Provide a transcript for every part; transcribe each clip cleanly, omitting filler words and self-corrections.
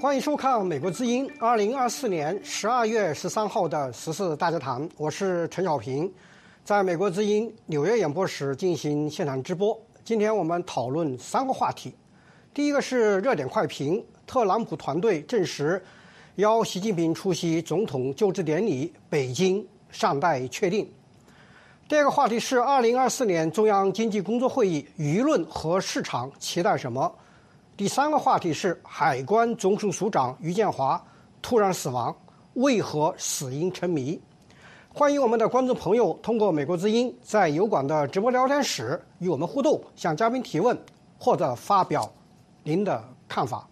欢迎收看《美国之音》2024年12月13号的时事大家谈，我是陈小平，在美国之音纽约演播室进行现场直播。今天我们讨论3个话题，第一个是热点快评，特朗普团队证实邀习近平出席总统就职典礼，北京尚待确定。第二个话题是2024年中央经济工作会议，舆论和市场期待什么？第三个话题是海关总署署长于建华突然死亡，为何死因成谜？欢迎我们的观众朋友通过美国之音在油管的直播聊天室与我们互动，向嘉宾提问或者发表您的看法。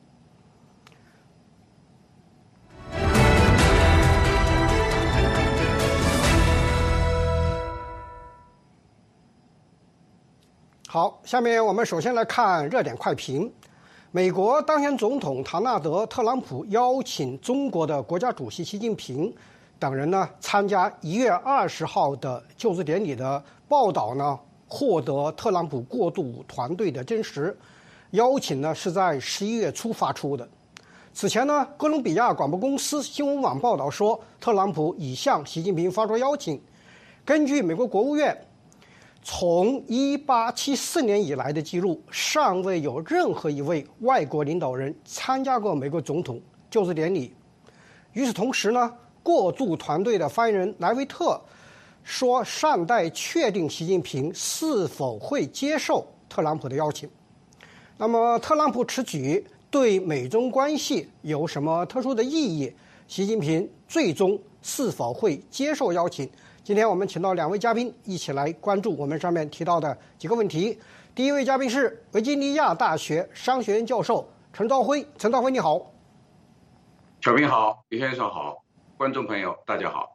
好，下面我们首先来看热点快评。美国当选总统唐纳德·特朗普邀请中国的国家主席习近平等人呢参加1月20号的就职典礼的报道呢，获得特朗普过渡团队的证实。邀请呢是在11月初发出的。此前呢，哥伦比亚广播公司新闻网报道说，特朗普已向习近平发出邀请。根据美国国务院从1874年以来的记录，尚未有任何一位外国领导人参加过美国总统就职典礼。与此同时呢，过渡团队的发言人莱维特说，尚待确定习近平是否会接受特朗普的邀请。那么，特朗普此举对美中关系有什么特殊的意义？习近平最终是否会接受邀请？今天我们请到2位嘉宾一起来关注我们上面提到的几个问题。第一位嘉宾是维吉尼亚大学商学院教授陈兆辉。陈兆辉你好。 小平好，于先生好，观众朋友大家好。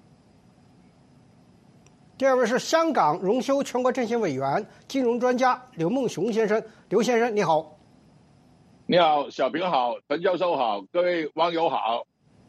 第二位是香港荣休全国政协委员、金融专家刘梦熊先生。刘先生你好。 你好，小平好，陈教授好，各位网友好。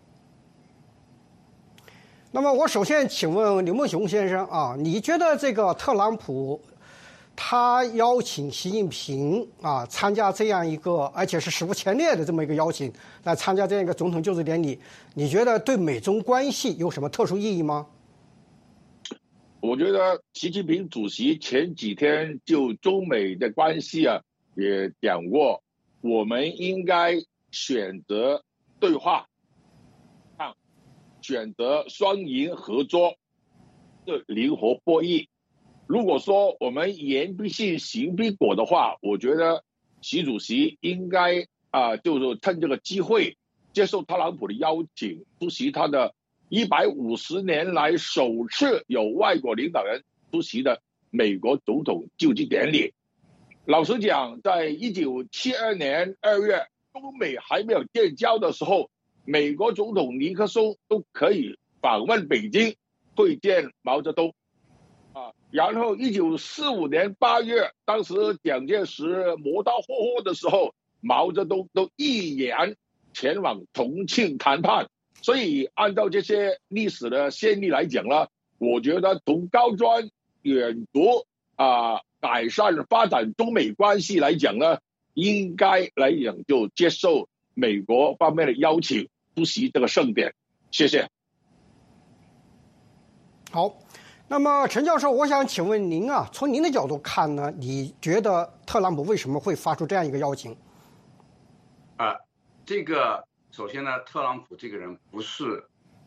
那么我首先请问刘梦熊先生啊，你觉得这个特朗普他邀请习近平啊参加这样一个，而且是史无前例的这么一个邀请，来参加这样一个总统就职典礼，你觉得对美中关系有什么特殊意义吗？ 我觉得习近平主席前几天就中美的关系也讲过，我们应该选择对话，选择双赢合作的灵活博弈。如果说我们言必信行必果的话，我觉得习主席应该就是趁这个机会接受特朗普的邀请，出席他的150年来首次有外国领导人出席的美国总统就职典礼。老实讲，在1972年2月中美还没有建交的时候，美国总统尼克松都可以访问北京会见毛泽东然后1945年8月，当时蒋介石磨刀霍霍的时候，毛泽东都毅然前往重庆谈判。所以按照这些历史的先例来讲呢，我觉得从高瞻远瞩改善发展中美关系来讲呢，应该来讲就接受美国方面的邀请，出席这个盛典。谢谢。 好，那么陈教授，我想请问您从您的角度看呢，你觉得特朗普为什么会发出这样一个邀请？ 这个首先呢，特朗普这个人不是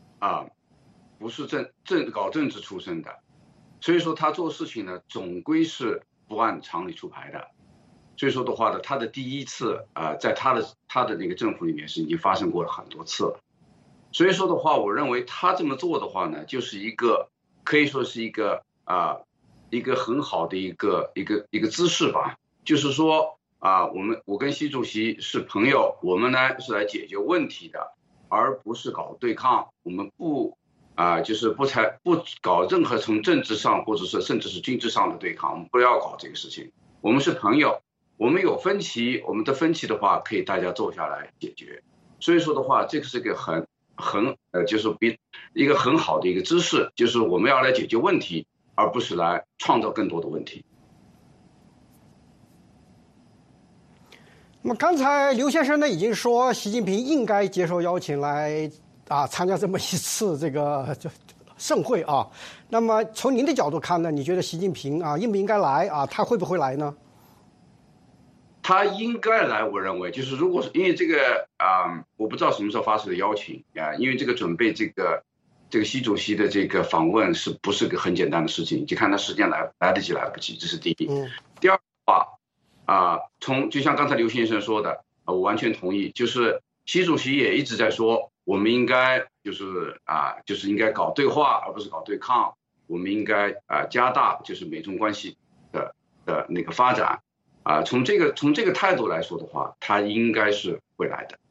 搞政治出身的，所以说他做事情呢，总归是不按常理出牌的。所以说的话呢，他的第一次在他的那个政府里面是已经发生过了很多次了。所以说的话，我认为他这么做的话呢，就是可以说是一个很好的一个姿势吧。就是说我跟习主席是朋友，我们呢是来解决问题的，而不是搞对抗。我们就是不搞任何从政治上或者是甚至是军事上的对抗，我们不要搞这个事情。我们是朋友。我们有分歧，我们的分歧的话可以大家坐下来解决。所以说的话，这个是一个就是一个很好的一个姿势，就是我们要来解决问题，而不是来创造更多的问题。 那么刚才刘先生呢已经说，习近平应该接受邀请来参加这么一次这个盛会啊。那么从您的角度看呢，你觉得习近平应不应该来啊？他会不会来呢？ 他应该来，我认为就是如果是因为这个我不知道什么时候发出的邀请因为这个准备这个习主席的这个访问是不是个很简单的事情？就看他时间来得及来不及，这是第一。第二的话就像刚才刘先生说的，我完全同意，就是习主席也一直在说，我们应该就是应该搞对话，而不是搞对抗。我们应该加大就是美中关系的那个发展从这个态度来说的话，他应该是会来的。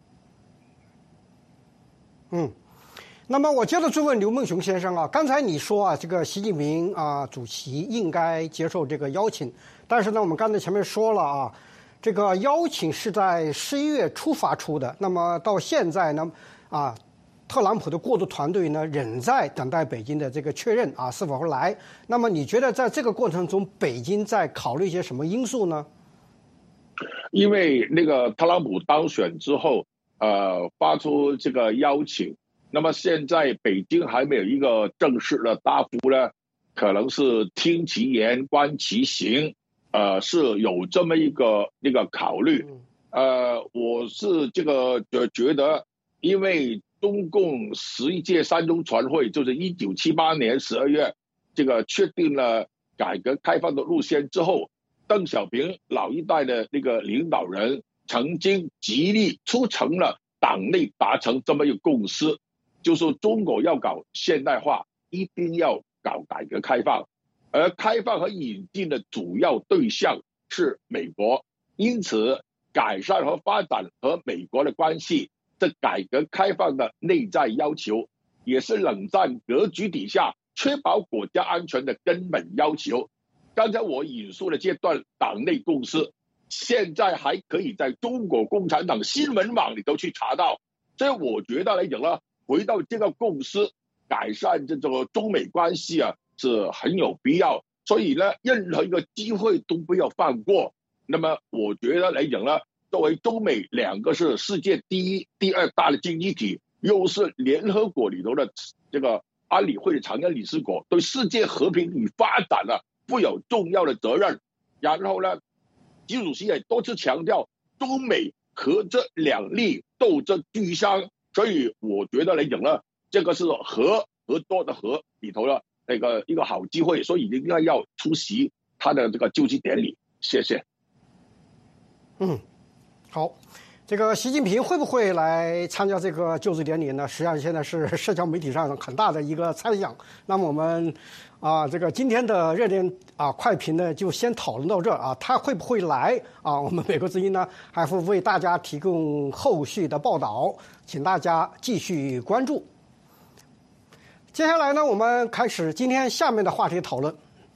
那么我接着追问刘梦熊先生刚才你说这个习近平主席应该接受这个邀请，但是呢，我们刚才前面说了这个邀请是在11月初发出的，那么到现在呢特朗普的过渡团队呢仍在等待北京的这个确认是否会来。那么你觉得在这个过程中，北京在考虑一些什么因素呢？ 因为那个特朗普当选之后，发出这个邀请。那么现在北京还没有一个正式的答复呢，可能是听其言观其行，是有这么一个考虑。我是觉得，因为中共11届三中全会就是1978年12月确定了改革开放的路线之后，邓小平老一代的领导人曾经极力促成了党内达成这么一个共识，就是中国要搞现代化，一定要搞改革开放，而开放和引进的主要对象是美国，因此改善和发展和美国的关系，这改革开放的内在要求，也是冷战格局底下确保国家安全的根本要求。刚才我引述的这段党内共识，现在还可以在中国共产党新闻网里头去查到，所以我觉得来讲呢，回到这个共识，改善这个中美关系是很有必要，所以呢，任何一个机会都不要放过。那么我觉得来讲呢，作为中美两个是世界第一、第二大的经济体，又是联合国里头的这个安理会的常任理事国，对世界和平与发展负有重要的责任。然后呢，习主席也多次强调，中美和这两利斗争俱伤，所以我觉得来讲呢，这个是合作的合里头的一个好机会，所以应该要出席他的这个就职典礼。谢谢。 好，这个习近平会不会来参加这个就职典礼呢？实际上现在是社交媒体上很大的一个猜想。那么我们这个今天的热点快评呢，就先讨论到这他会不会来我们美国之音呢还会为大家提供后续的报道，请大家继续关注。接下来呢，我们开始今天下面的话题讨论。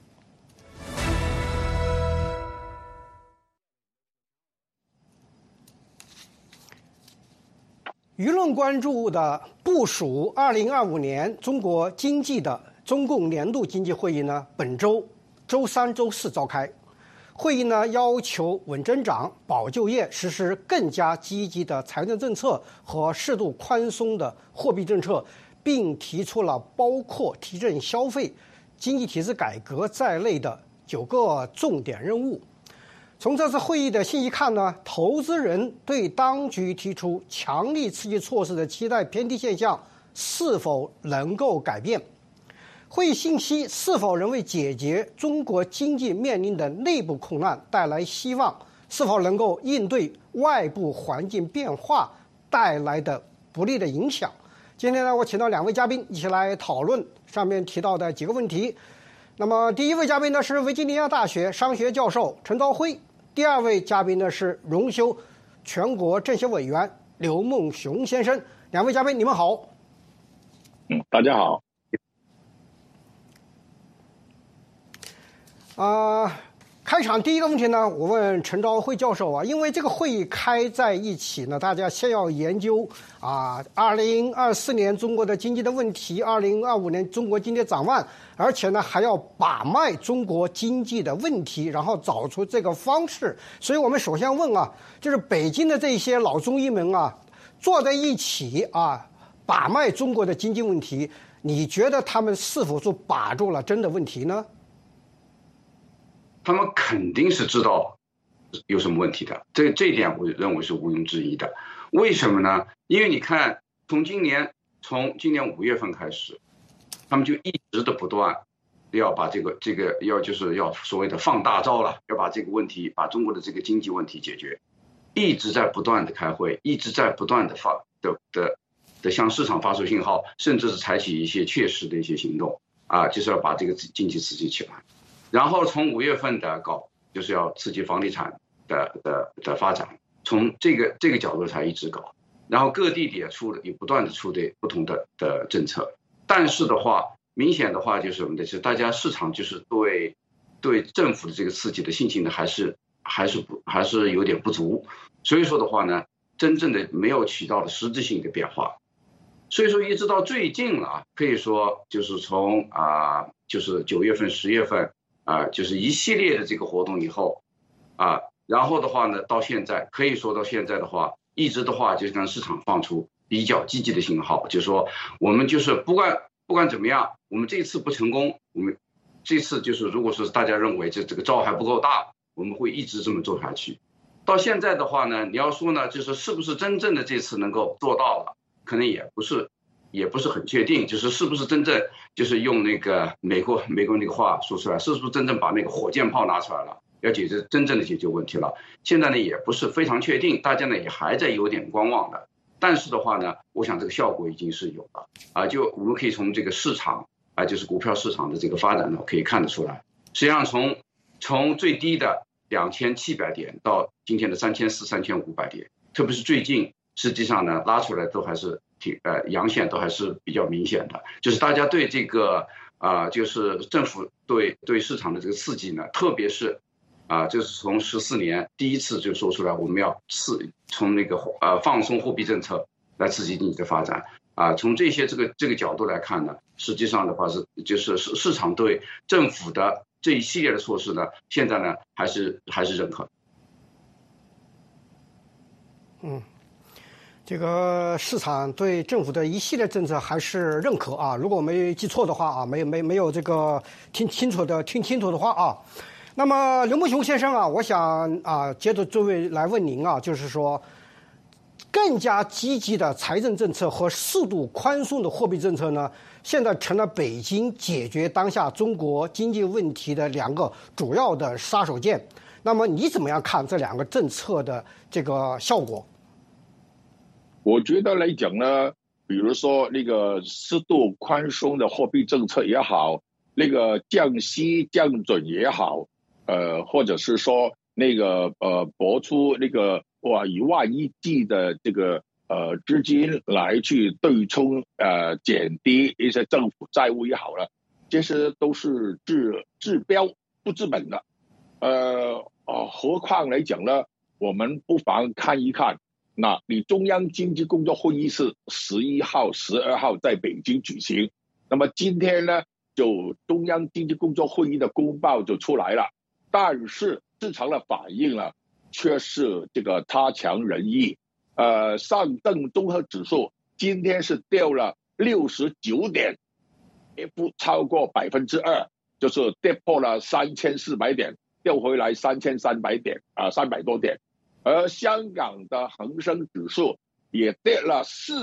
舆论关注的部署2025年中国经济的中共年度经济会议呢，本周周三、周四召开。会议呢要求稳增长、保就业，实施更加积极的财政政策和适度宽松的货币政策，并提出了包括提振消费、经济体制改革在内的9个重点任务。从这次会议的信息看呢，投资人对当局提出强力刺激措施的期待偏低现象是否能够改变？会议信息是否能为解决中国经济面临的内部困难带来希望？是否能够应对外部环境变化带来的不利的影响？今天呢，我请到2位嘉宾一起来讨论上面提到的几个问题。那么第一位嘉宾呢是维吉尼亚大学商学教授陈朝晖，第二位嘉宾呢是荣休全国政协委员刘梦熊先生。2位嘉宾，你们好。 大家好。 开场第一个问题呢，我问陈朝晖教授啊，因为这个会议开在一起呢，大家先要研究2024年中国的经济的问题，2025年中国经济展望，而且呢还要把脉中国经济的问题，然后找出这个方式。所以我们首先问啊，就是北京的这些老中医们啊，坐在一起啊，把脉中国的经济问题，你觉得他们是否是把住了真的问题呢？ 他们肯定是知道有什么问题的，这一点我认为是毋庸置疑的。为什么呢？因为你看，从今年5月份开始，他们就一直的不断要把这个要所谓的放大招了，要把这个问题，把中国的这个经济问题解决，一直在不断的开会，一直在不断的向市场发出信号，甚至是采取一些切实的一些行动啊，就是要把这个经济刺激起来。然后从5月份的搞，就是要刺激房地产的发展，从这个角度才一直搞。然后各地也不断的出的不同的政策，但是的话，明显的话就是什么呢？就是大家市场就是对政府的这个刺激的信心呢，还是有点不足。所以说的话呢，真正的没有起到的实质性的变化。所以说一直到最近了，可以说就是从就是9月份、10月份。就是一系列的这个活动以后，然后的话呢，到现在可以说到现在的话，一直的话就是跟市场放出比较积极的信号，就是说我们就是不管怎么样，我们这次不成功，我们这次就是如果是大家认为这个招还不够大，我们会一直这么做下去。到现在的话呢，你要说呢，就是是不是真正的这次能够做到了，可能也不是很确定，就是是不是真正就是用那个美国那个话说出来，是不是真正把那个火箭炮拿出来了，要真正的解决问题了？现在呢也不是非常确定，大家呢也还在有点观望的。但是的话呢，我想这个效果已经是有了就我们可以从这个市场就是股票市场的这个发展呢，可以看得出来。实际上从最低的2700点到今天的3400、3500点，特别是最近，实际上呢拉出来都还是阳线都还是比较明显的，就是大家对这个就是政府对市场的这个刺激呢，特别是就是从14年第一次就说出来，我们要从那个放松货币政策来刺激经济的发展从这些这个角度来看呢，实际上的话就是市场对政府的这一系列的措施呢，现在呢还是认可。 这个市场对政府的一系列政策还是认可如果我没记错的话没有这个听清楚的话那么刘梦熊先生我想接着这位来问您就是说，更加积极的财政政策和适度宽松的货币政策呢，现在成了北京解决当下中国经济问题的2个主要的杀手锏。那么你怎么样看这2个政策的这个效果？ 我觉得来讲呢，比如说那个适度宽松的货币政策也好，那个降息降准也好，或者是说那个拨出那个1万亿剂的这个资金来去对冲减低一些政府债务也好了，这些都是治标不治本的。何况来讲呢，我们不妨看一看。那你中央经济工作会议是11号、12号在北京举行，那么今天呢，就中央经济工作会议的公报就出来了，但是市场的反应呢，却是这个差强人意。上证综合指数今天是掉了69点，也不超过2%，就是跌破了3400点，掉回来3300点300多点。而香港的恒生指数也跌了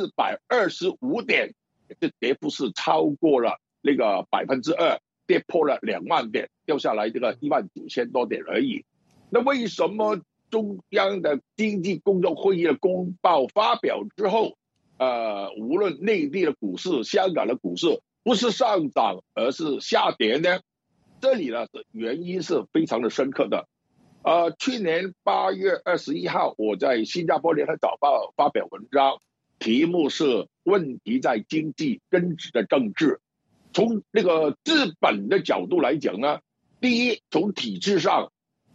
425点，这跌幅是超过了那个2%，跌破了2万点，掉下来这个19000多点而已。那为什么中央的经济工作会议的公报发表之后，无论内地的股市、香港的股市不是上涨而是下跌呢？这里呢原因是非常的深刻的。去年8月21号，我在新加坡联合早报发表文章，题目是“问题在经济，根治的政治”。从那个治本的角度来讲呢，第一，从体制上，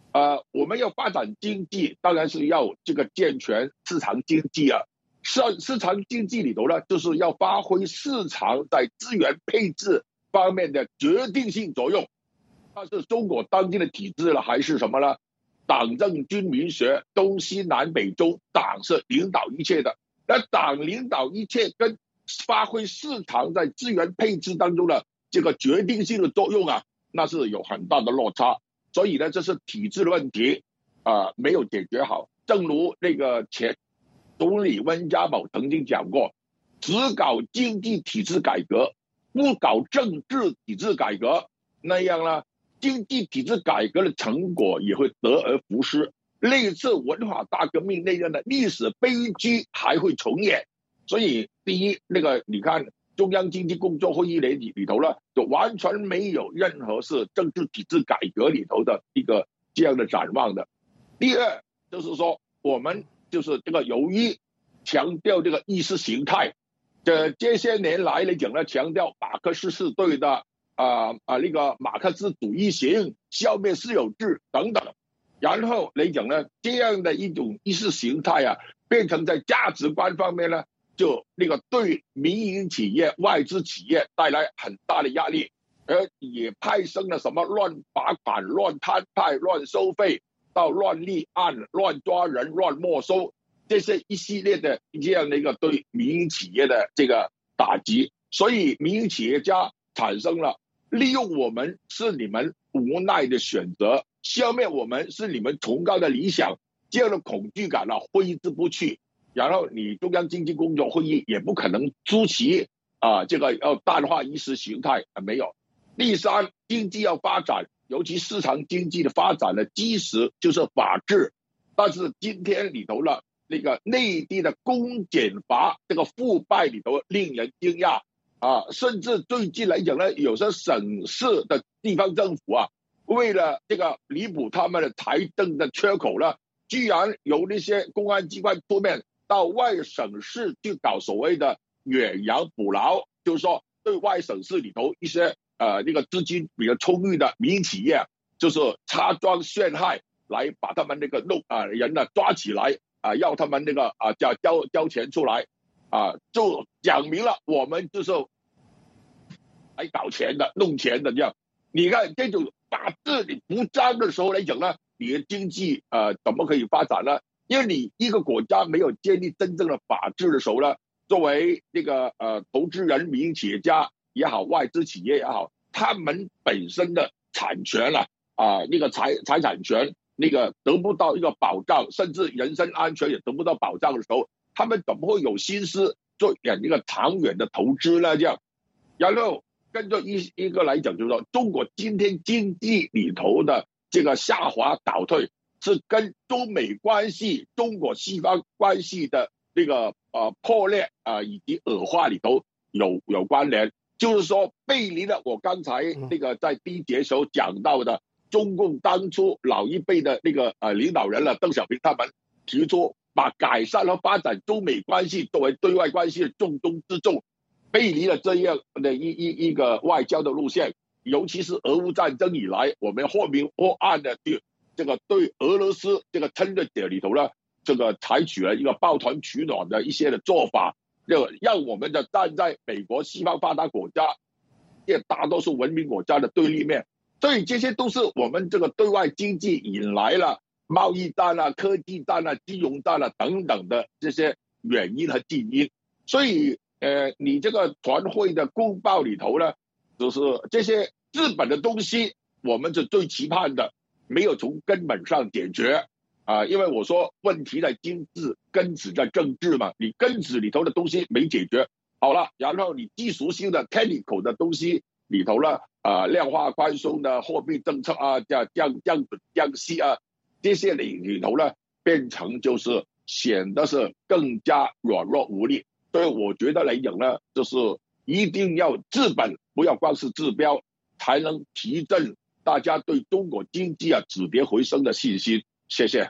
我们要发展经济，当然是要这个健全市场经济啊。市场经济里头呢，就是要发挥市场在资源配置方面的决定性作用。但是中国当今的体制呢，还是什么呢？党政军民学，东西南北中，党是领导一切的。那党领导一切跟发挥市场在资源配置当中的这个决定性的作用啊，那是有很大的落差。所以呢，这是体制的问题没有解决好。正如那个前总理温家宝曾经讲过，只搞经济体制改革，不搞政治体制改革，那样呢，经济体制改革的成果也会得而复失，类似文化大革命那样的历史悲剧还会重演。所以第一，那个你看中央经济工作会议里头呢，就完全没有任何是政治体制改革里头的一个这样的展望的。第二，就是说我们就是这个由于强调这个意识形态，这些年来来讲呢，强调马克思是对的那个马克思主义型，消灭私有制等等，然后来讲呢，这样的一种意识形态啊，变成在价值观方面呢，就那个对民营企业、外资企业带来很大的压力，而也派生了什么乱罚款、乱摊派、乱收费，到乱立案、乱抓人、乱没收，这些一系列的这样的一个对民营企业的这个打击，所以民营企业家产生了利用我们是你们无奈的选择，消灭我们是你们崇高的理想，这样的恐惧感挥之不去。然后你中央经济工作会议也不可能出奇这个要淡化意识形态没有。第三，经济要发展，尤其市场经济的发展的基石就是法治。但是今天里头呢，那个内地的公检法这个腐败里头令人惊讶甚至最近来讲呢，有些省市的地方政府为了这个弥补他们的财政的缺口呢，居然由那些公安机关出面到外省市去搞所谓的远洋捕捞，就是说对外省市里头一些那个资金比较充裕的民营企业，就是插桩陷害，来把他们那个人抓起来要他们那个交钱出来就讲明了我们就是来搞钱的、弄钱的这样。你看这种法治你不彰的时候来讲呢，你的经济怎么可以发展呢？因为你一个国家没有建立真正的法治的时候呢，作为这个投资人、民营企业家也好，外资企业也好，他们本身的产权那个财产权那个得不到一个保障，甚至人身安全也得不到保障的时候，他们怎么会有心思做一个长远的投资呢？这样，然后跟着一个来讲，就是说中国今天经济里头的这个下滑倒退，是跟中美关系、中国西方关系的这个破裂以及恶化里头有关联。就是说背离了我刚才那个在第一节时候讲到的，中共当初老一辈的那个领导人邓小平他们提出把改善和发展中美关系作为对外关系的重中之重，背离了这样的一个外交的路线。尤其是俄乌战争以来，我们或明或暗的这个对俄罗斯这个侵略者里头呢，这个采取了一个抱团取暖的一些的做法，让我们的站在美国西方发达国家也大多数文明国家的对立面。所以这些都是我们这个对外经济引来了贸易战科技战金融战等等的这些原因和近因。所以你这个团会的公报里头呢，就是这些治本的东西我们是最期盼的，没有从根本上解决因为我说问题在经济，根子在政治嘛，你根子里头的东西没解决好了，然后你技术性的 technical 的东西里头呢量化宽松的货币政策降息这些里头呢，变成就是显得是更加软弱无力。所以我觉得来讲呢，就是一定要治本，不要光是治标，才能提振大家对中国经济止跌回升的信心。谢谢。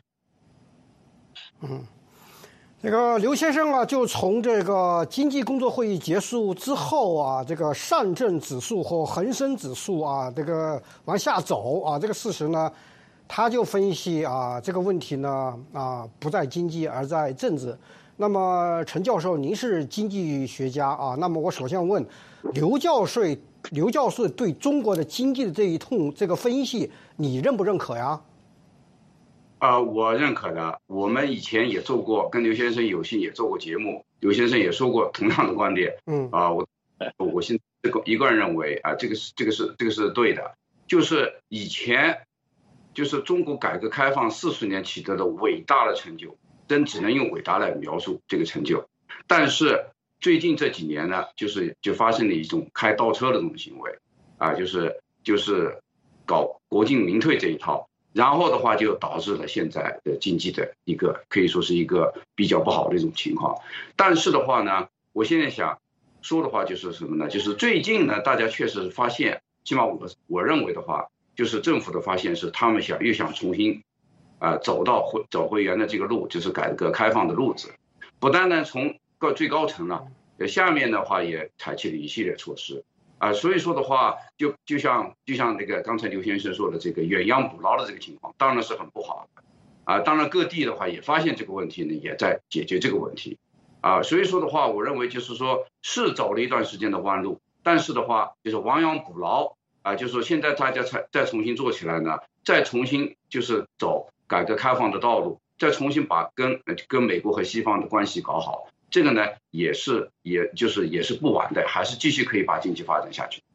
这个刘先生就从这个经济工作会议结束之后这个上证指数或恒生指数这个往下走这个事实呢， 他就分析这个问题呢不在经济而在政治。那么陈教授，您是经济学家那么我首先问刘教授对中国的经济的这个分析，你认不认可呀？ 我认可的。我们以前也做过，跟刘先生有幸也做过节目，刘先生也说过同样的观点。我现在一个人认为这个是对的，就是以前就是中国改革开放40年取得的伟大的成就，真只能用伟大来描述这个成就。但是最近这几年呢，就发生了一种开倒车的这种行为就是搞国进民退这一套。然后的话就导致了现在的经济的一个可以说是一个比较不好的一种情况。但是的话呢，我现在想说的话就是什么呢？就是最近呢，大家确实发现，起码我认为的话，就是政府的发现是他们又想重新走回原来这个路，就是改革开放的路子。不单单从最高层了，下面的话也采取了一系列措施。所以说的话，就像那个刚才刘先生说的这个远洋捕捞的这个情况，当然是很不好的。当然各地的话也发现这个问题呢，也在解决这个问题。所以说的话，我认为就是说是走了一段时间的弯路，但是的话就是亡羊补牢就是说现在大家再重新做起来呢，再重新就是走改革开放的道路，再重新把跟美国和西方的关系搞好。这个呢也是不晚的，还是继续可以把经济发展下去。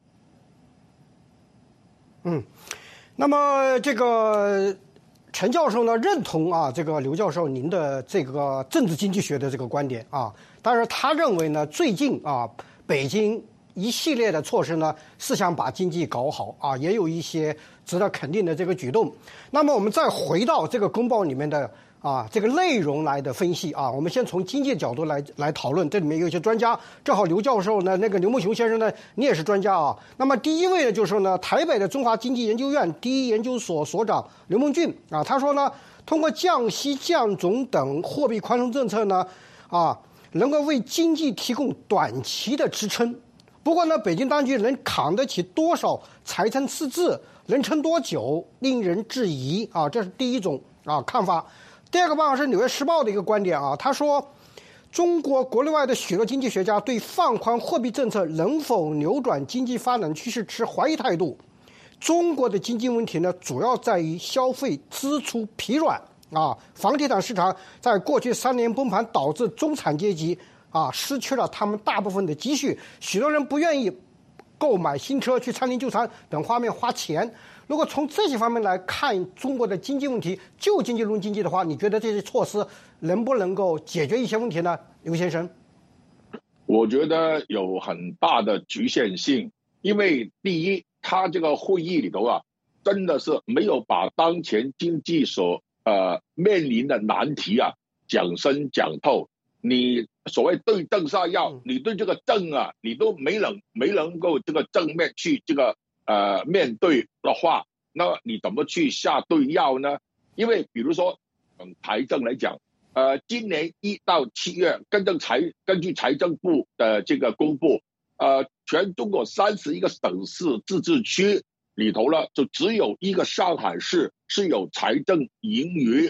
那么这个陈教授呢认同这个刘教授您的这个政治经济学的这个观点但是他认为呢，最近北京一系列的措施呢是想把经济搞好也有一些值得肯定的这个举动。那么我们再回到这个公报里面的这个内容来的分析我们先从经济角度来讨论。这里面有一些专家，正好刘教授呢，那个刘梦熊先生呢，你也是专家那么第一位呢，就是呢，台北的中华经济研究院第一研究所所长刘梦俊他说呢，通过降息、降准等货币宽松政策呢，能够为经济提供短期的支撑。不过呢，北京当局能扛得起多少财政赤字，能撑多久，令人质疑这是第一种看法。第二个办法是《纽约时报》的一个观点他说，中国国内外的许多经济学家对放宽货币政策能否扭转经济发展趋势持怀疑态度。中国的经济问题呢，主要在于消费支出疲软房地产市场在过去3年崩盘，导致中产阶级失去了他们大部分的积蓄，许多人不愿意购买新车、去餐厅就餐等方面花钱。如果从这些方面来看中国的经济问题，就经济论经济的话，你觉得这些措施能不能够解决一些问题呢？刘先生， 我觉得有很大的局限性，因为第一，他这个会议里头真的是没有把当前经济所面临的难题讲深讲透。你所谓对症下药，你对这个症你都没能够这个正面去这个面对的话，那你怎么去下对药呢？因为比如说财政来讲，今年1到7月根据财政部的这个公布，全中国31个省市自治区里头呢，就只有一个上海市是有财政盈余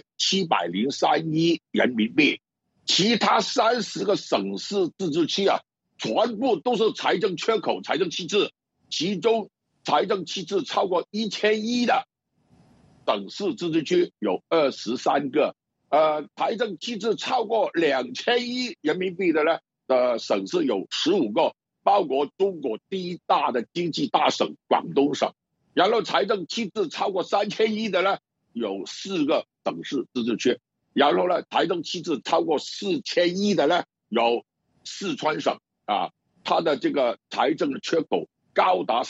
703亿人民币，其他30个省市自治区全部都是财政缺口、财政赤字，其中财政赤字超过1000亿的省市自治区有23个，财政赤字超过2000亿人民币的呢省市有15个，包括中国第一大的经济大省广东省。然后财政赤字超过3000亿的呢有4个省市自治区。然后呢，财政赤字超过4000亿的呢有四川省它的这个财政的缺口高达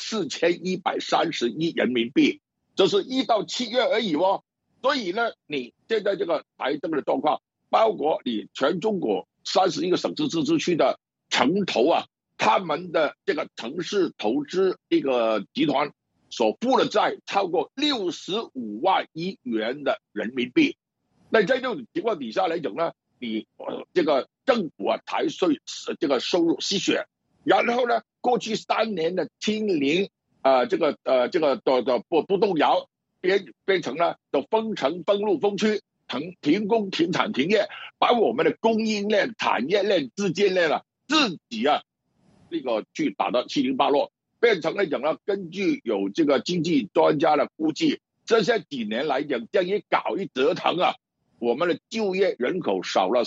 4130亿人民币，这是1到7月而已所以呢，你现在这个财政的状况，包括你全中国31个省市自治区的城投他们的这个城市投资这个集团所负的债超过65万亿元的人民币。那在这种情况底下来讲呢，你这个政府财税这个收入吸血，然后呢，过去3年的清零这个不动摇， 变成了就封城、封路、封区、停工、停产、停业，把我们的供应链、产业链、资金链自己那个去打得七零八落，变成了讲了，根据有这个经济专家的估计，这些几年来讲，这样一搞一折腾我们的就业人口少了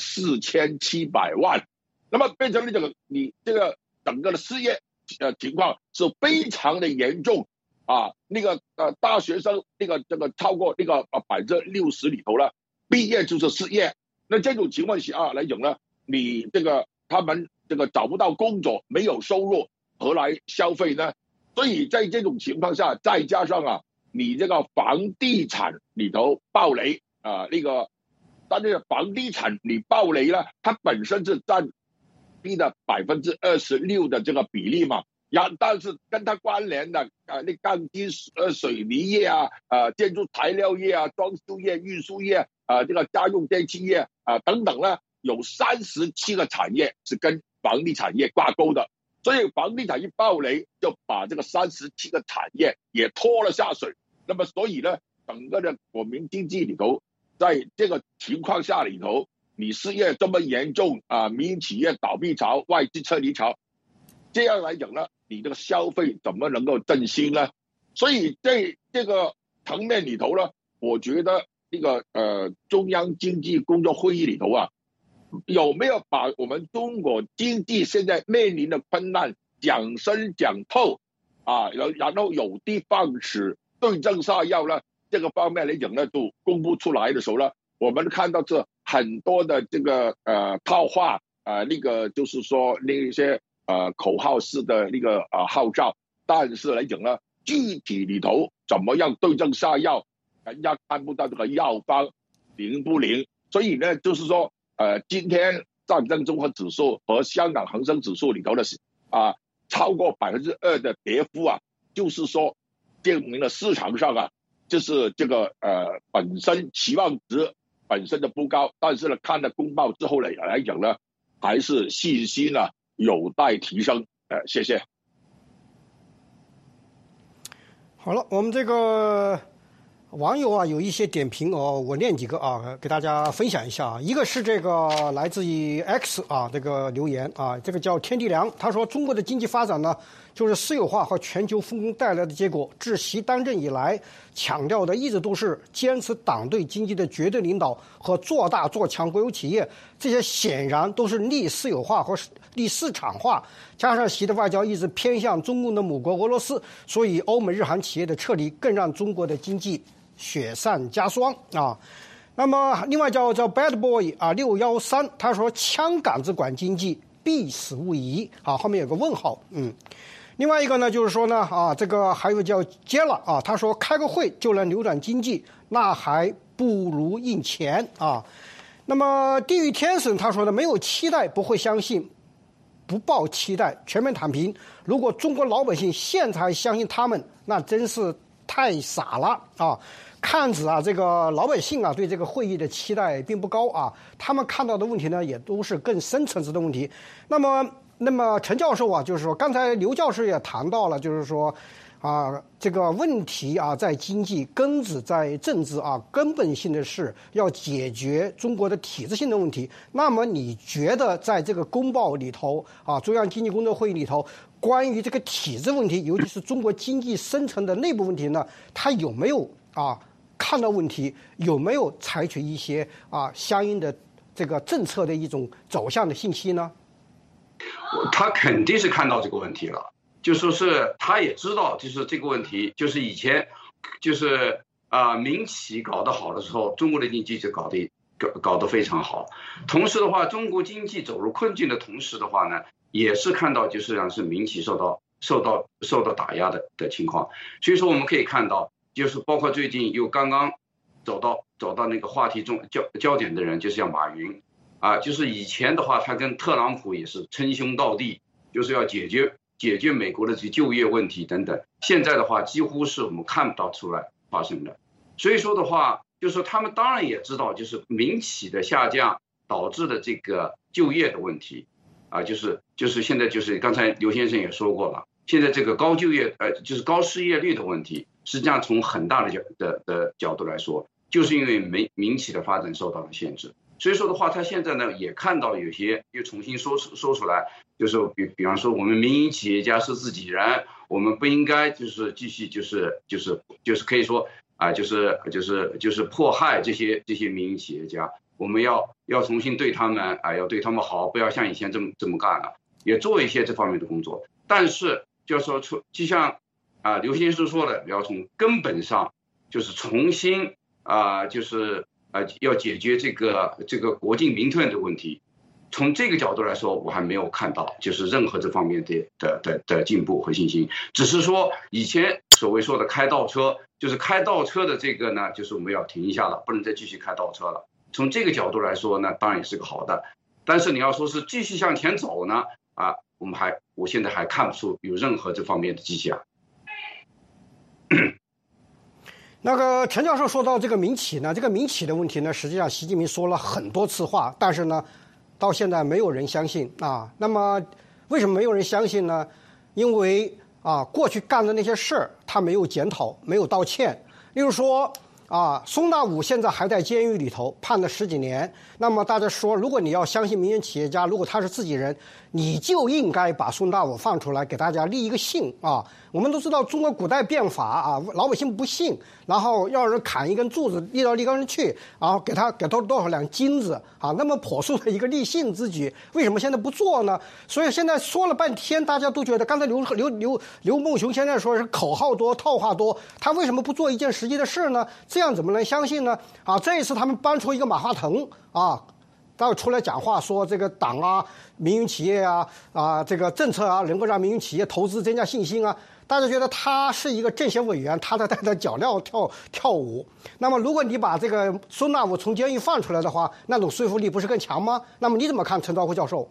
4700万，那么变成了你这个整个的失业情况是非常的严重那个大学生这个超过那个60%里头毕业就是失业，那这种情况下来讲呢，你他们找不到工作，没有收入，何来消费呢？所以在这种情况下，再加上你这个房地产里头暴雷但是房地产你暴雷呢，它本身是占的26%的这个比例嘛，但是跟它关联的那钢筋水泥业建筑材料业装修业、运输业这个家用电器业等等呢，有37个产业是跟房地产业挂钩的，所以房地产一暴雷，就把这个37个产业也拖了下水。那么所以呢，整个的国民经济里头，在这个情况下里头，你失业这么严重民营企业倒闭潮、外资撤离潮，这样来讲呢，你这个消费怎么能够振兴呢？所以在这个层面里头呢，我觉得中央经济工作会议里头有没有把我们中国经济现在面临的困难讲深讲透然后有的放矢、对症下药呢？这个方面来讲呢，就公布出来的时候呢，我们看到这很多的这个套话就是说那些口号式的号召，但是来讲呢，具体里头怎么样对症下药，人家看不到这个药方灵不灵。所以呢，就是说今天上证综合指数和香港恒生指数里头的超过2%的跌幅就是说证明了市场上就是这个本身期望值本身的不高，但是呢，看了公报之后来讲呢，还是信心有待提升。谢谢。 好了，我们这个网友有一些点评我念几个给大家分享一下。一个是这个来自于 X 这个留言这个叫天地良，他说中国的经济发展呢，就是私有化和全球分工带来的结果。自习当政以来，强调的一直都是坚持党对经济的绝对领导和做大做强国有企业，这些显然都是逆私有化和逆市场化。加上习的外交一直偏向中共的母国俄罗斯，所以欧美日韩企业的撤离更让中国的经济雪上加霜那么另外叫 Bad Boy 613，他说枪杆子管经济必死无疑后面有个问号另外一个呢，就是说呢这个还有叫 Jella 他说开个会就能扭转经济，那还不如印钱那么地狱天神他说的没有期待不会相信，不抱期待全面躺平。如果中国老百姓现在还相信他们，那真是太傻了看着这个老百姓对这个会议的期待并不高他们看到的问题呢，也都是更深层次的问题。那么陈教授就是说，刚才刘教授也谈到了，就是说这个问题在经济，根子在政治根本性的是要解决中国的体制性的问题。那么你觉得在这个公报里头中央经济工作会议里头，关于这个体制问题，尤其是中国经济深层的内部问题呢，它有没有看到问题，有没有采取一些相应的这个政策的一种走向的信息呢？ 他肯定是看到这个问题了，就说是他也知道，就是这个问题，就是以前就是民企搞得好的时候，中国的经济就搞得非常好。同时的话，中国经济走入困境的同时的话呢，也是看到就是让是民企受到打压的情况。所以说我们可以看到，就是包括最近又刚刚走到那个话题中焦点的人，就是像马云就是以前的话，他跟特朗普也是称兄道弟，就是要解决美国的这就业问题等等。现在的话，几乎是我们看不到出来发生的。所以说的话，就是他们当然也知道，就是民企的下降导致的这个就业的问题就是现在就是刚才刘先生也说过了， 现在这个高就业就是高失业率的问题，实际上从很大的角度来说，就是因为民企的发展受到了限制。所以说的话，他现在呢也看到有些又重新说出来，就是比方说我们民营企业家是自己人，我们不应该就是继续就是可以说就是迫害这些民营企业家，我们要重新对他们要对他们好，不要像以前这么干了，也做一些这方面的工作。但是就说就像刘先生说的，要从根本上就是重新要解决这个国进民退的问题。从这个角度来说，我还没有看到就是任何这方面的进步和信心，只是说以前所谓说的开倒车，就是开倒车的这个呢，就是我们要停一下了，不能再继续开倒车了。从这个角度来说呢，当然也是个好的。但是你要说是继续向前走呢，我现在还看不出有任何这方面的迹象。 那个陈教授说到这个民企呢，这个民企的问题呢，实际上习近平说了很多次话，但是呢，到现在没有人相信啊。那么为什么没有人相信呢？因为过去干的那些事儿他没有检讨，没有道歉。例如说松大武现在还在监狱里头，判了10几年。那么大家说，如果你要相信民营企业家，如果他是自己人，你就应该把松大武放出来，给大家立一个信啊。我们都知道中国古代变法老百姓不信，然后要人砍一根柱子立到立竿上去，然后给他多少两金子那么朴素的一个立信之举，为什么现在不做呢？所以现在说了半天，大家都觉得刚才刘梦熊先生说是口号多套话多，他为什么不做一件实际的事呢？这样怎么能相信呢？这一次他们搬出一个马化腾他出来讲话说这个党民营企业这个政策能够让民营企业投资增加信心大家觉得他是一个政协委员，他在带着脚镣跳舞。那么如果你把这个孙大武从监狱放出来的话，那种说服力不是更强吗？那么你怎么看，陈昭辉教授？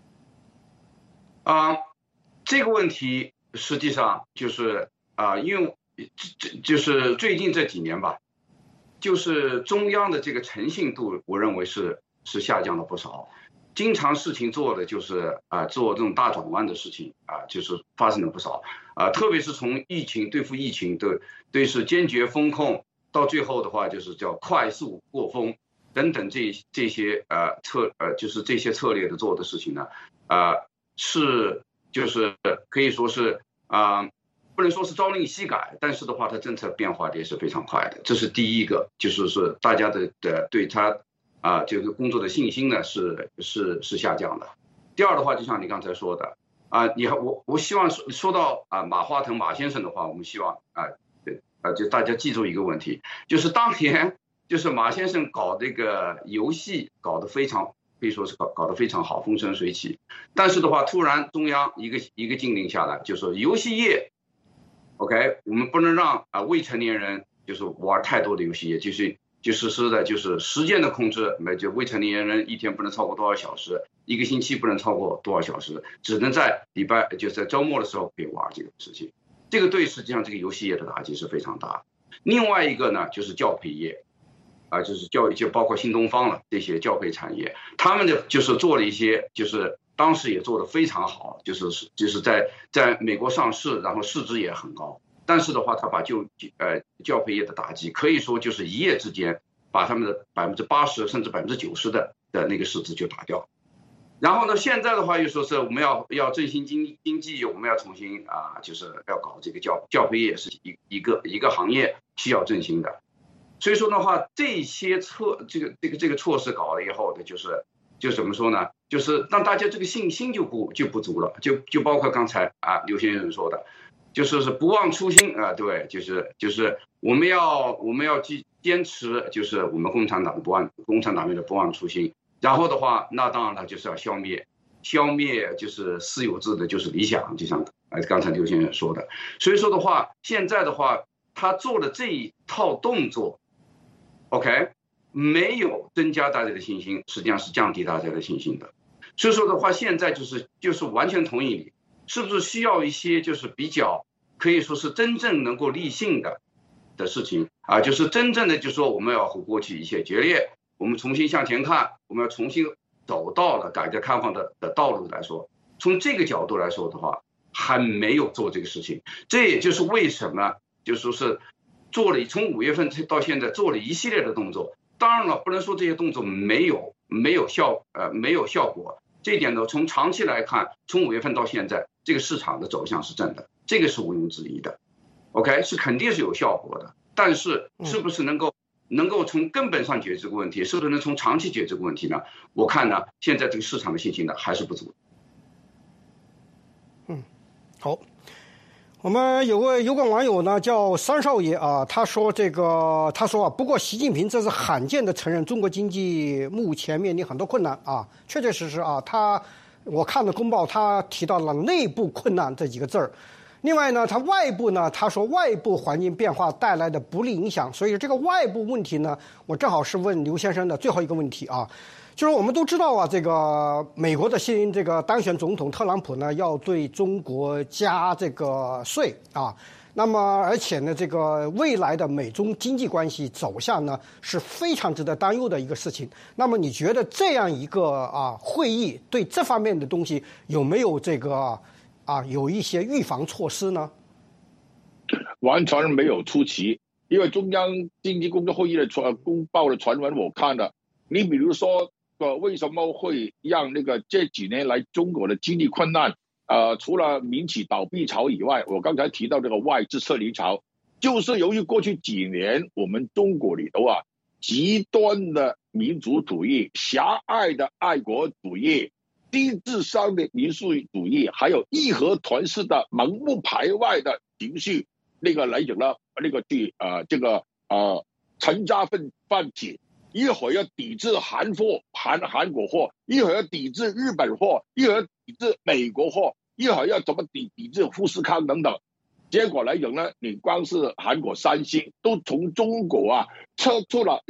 这个问题实际上就是因为就是最近这几年吧，就是中央的这个诚信度，我认为是下降了不少。经常事情做的就是做这种大转弯的事情就是发生了不少特别是从对付疫情对是坚决风控，到最后的话就是叫快速过风等等这些就是这些策略的做的事情呢就是可以说是不能说是朝令夕改，但是的话它政策变化的也是非常快的，这是第一个，就是大家的对他这个工作的信心呢是下降的。第二的话，就像你刚才说的我希望说到马化腾马先生的话，我们希望就大家记住一个问题，就是当年就是马先生搞这个游戏搞得非常可以说是搞得非常好，风生水起。但是的话，突然中央一个禁令下来，就说游戏业 OK 我们不能让未成年人就是玩太多的游戏业，就实施的就是时间的控制，就未成年人一天不能超过多少小时，一个星期不能超过多少小时，只能在就是在周末的时候可以玩这个事情。这个对实际上这个游戏业的打击是非常大。另外一个呢就是教培业就是教育，就包括新东方了这些教培产业，他们的就是做了一些就是当时也做得非常好，就是在美国上市，然后市值也很高。但是的话，他把教培业的打击可以说就是一夜之间把他们的80%甚至90%的那个市值就打掉。然后呢，现在的话又说是我们要振兴经济，我们要重新就是要搞这个教培业是一个行业需要振兴的。所以说的话，这些这个措施搞了以后的就怎么说呢？就是让大家这个信心就不足了，就包括刚才刘先生说的。就是不忘初心对，就是我们要坚持，就是我们共产党员的不忘初心。然后的话，那当然了，就是要消灭就是私有制的就是理想，就像刚才刘先生说的。所以说的话，现在的话，他做的这一套动作 ，OK， 没有增加大家的信心，实际上是降低大家的信心的。所以说的话，现在就是完全同意你。是不是需要一些就是比较可以说是真正能够立信的事情就是真正的就是说我们要和过去一些决裂，我们重新向前看，我们要重新走到了改革开放的道路来说，从这个角度来说的话， 还没有做这个事情。这也就是为什么就说是做了从5月份到现在做了一系列的动作。当然了，不能说这些动作没有效果。这一点呢，从长期来看，从5月份到现在，这个市场的走向是正的，这个是毋庸置疑的。OK， 是肯定是有效果的，但是是不是能够从根本上解决这个问题，是不是能从长期解决这个问题呢？我看呢，现在这个市场的信心呢还是不足。 好。我们有个网友呢，叫三少爷啊，他说不过习近平这是罕见的承认中国经济目前面临很多困难啊，确确实实啊，我看了公报，他提到了内部困难这几个字儿。另外呢，他说外部环境变化带来的不利影响，所以这个外部问题呢，我正好是问刘先生的最后一个问题啊。就是我们都知道啊，这个美国的当选总统特朗普呢，要对中国加这个税啊。那么而且呢，这个未来的美中经济关系走向呢，是非常值得担忧的一个事情。那么你觉得这样一个会议对这方面的东西有没有有一些预防措施呢？ 完全没有出奇，因为中央经济工作会议的公报的传闻我看了。你比如说，为什么会让这几年来中国的经济困难？除了民企倒闭潮以外，我刚才提到这个外资撤离潮，就是由于过去几年我们中国里头极端的民族主义、狭隘的爱国主义、低智商的民族主义，还有义和团式的盲目排外的情绪，来讲呢，陈家饭铁。一会儿要抵制韩国货，一会儿要抵制日本货，一会儿要抵制美国货，一会儿要怎么抵制富士康等等。结果来讲呢，你光是韩国三星都从中国撤出了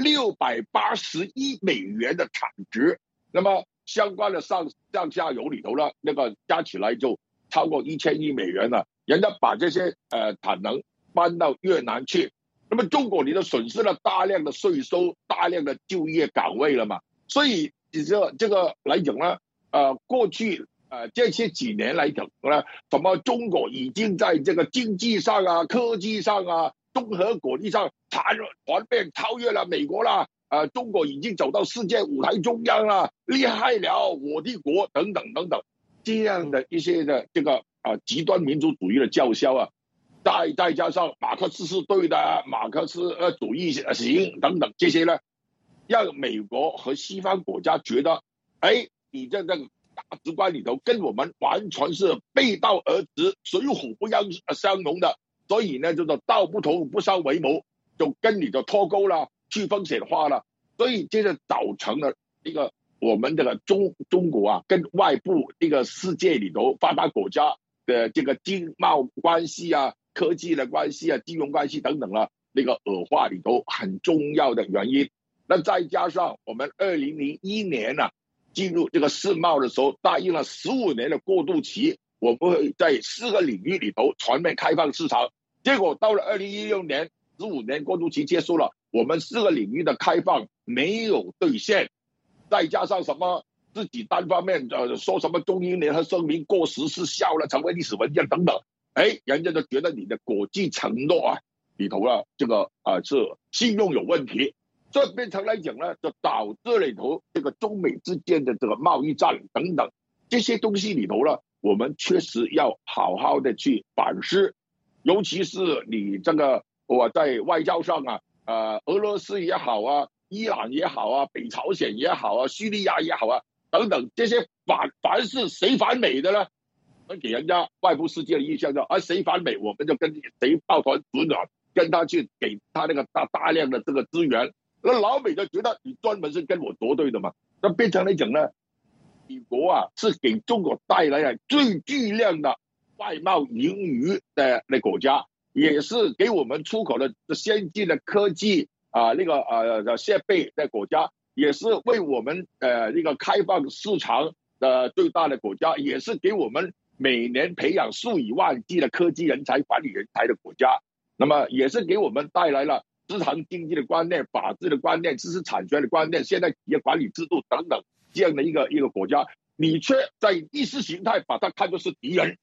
680亿美元的产值，那么相关的上下游里头呢，加起来就超过1000亿美元了。人家把这些产能搬到越南去。那么中国你都损失了大量的税收、大量的就业岗位了嘛？所以这个来讲呢，过去这些几年来讲呢，什么中国已经在这个经济上科技上综合国力上全面超越了美国了，中国已经走到世界舞台中央了，厉害了我的国等等等等，这样的一些的极端民族主义的叫嚣再加上马克思是对的，马克思主义行等等这些呢，让美国和西方国家觉得，你这个价值观里头跟我们完全是背道而驰、水火不相容的，所以呢，就是道不同不相为谋，就跟你就脱钩了，去风险化了，所以这就造成了我们这个中国跟外部世界里头发达国家的这个经贸关系科技的关系金融关系等等恶化里头很重要的原因。那再加上我们2001年进入这个世贸的时候，答应了15年的过渡期，我们会在4个领域里头全面开放市场。结果到了2016年，15年过渡期结束了，我们4个领域的开放没有兑现，再加上什么自己单方面说什么中英联合声明过时失效了，成为历史文件等等。人家就觉得你的国际承诺里头是信用有问题，这变成来讲呢，就导致里头这个中美之间的这个贸易战等等这些东西里头呢，我们确实要好好的去反思，尤其是你我在外交上俄罗斯也好伊朗也好北朝鲜也好叙利亚也好等等这些凡是谁反美的呢？给人家外部世界的印象谁反美，我们就跟谁抱团取暖，跟他去给他大量的这个资源。那老美就觉得你专门是跟我作对的嘛。那变成来讲呢，美国是给中国带来了最巨量的外贸盈余的国家，也是给我们出口的先进的科技设备的国家，也是为我们开放市场的最大的国家，也是给我们每年培养数以万计的科技人才、管理人才的国家，那么也是给我们带来了市场经济的观念、法治的观念、知识产权的观念、现代企业管理制度等等这样的一个国家，你却在意识形态把它看作是敌人，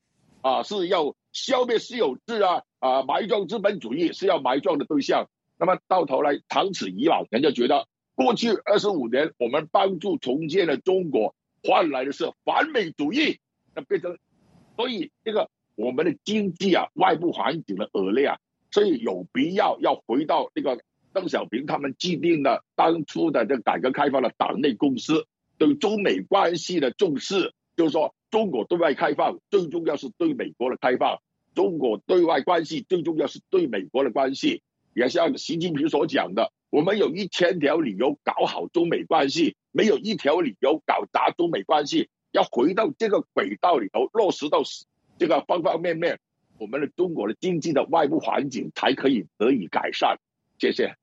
是要消灭私有制埋葬资本主义是要埋葬的对象。那么到头来长此以往，人家觉得过去25年我们帮助重建了中国，换来的是反美主义，那变成，所以这个我们的经济外部环境的恶劣所以有必要回到这个邓小平他们制定的当初的这改革开放的党内共识，对中美关系的重视，就是说中国对外开放最重要是对美国的开放，中国对外关系最重要是对美国的关系。也像习近平所讲的，我们有1000条理由搞好中美关系，没有1条理由搞砸中美关系。要回到这个轨道里头，落实到这个方方面面，我们的中国的经济的外部环境才可以得以改善。谢谢。